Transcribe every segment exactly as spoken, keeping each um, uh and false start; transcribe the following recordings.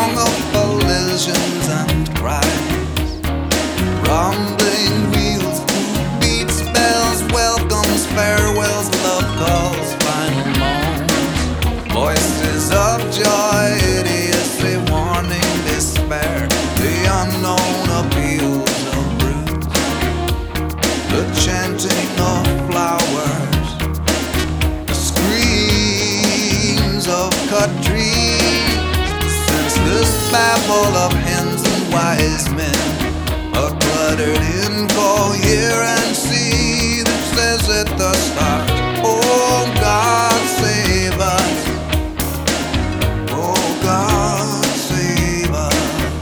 song of collisions and cries, rumbling wheels, beats, bells, welcomes, farewells, love calls, final moans, voices of joy, idiocy, warning, despair, the unknown appeals of brutes, the chanting of flowers, the screams of cut trees, senseless babble of hens and wise men, a cluttered incoherency that says at the start, oh God save us, oh God save us.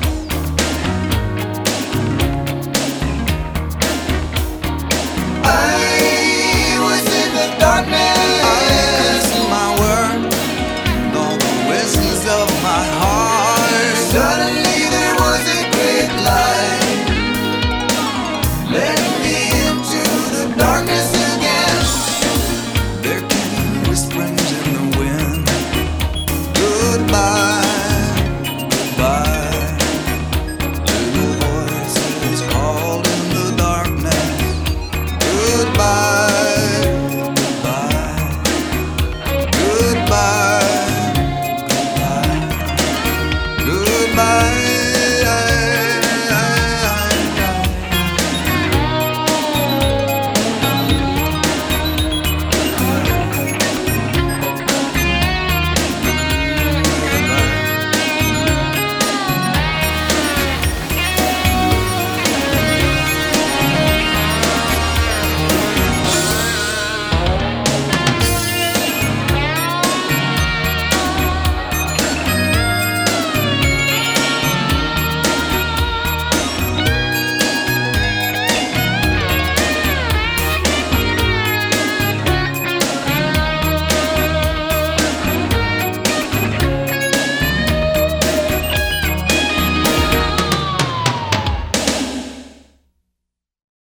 I was in the darkness, I couldn't see my words, all the whistles of my heart. Suddenly there was a great light, led me into the darkness again. There came whisperings in the wind, goodbye, goodbye.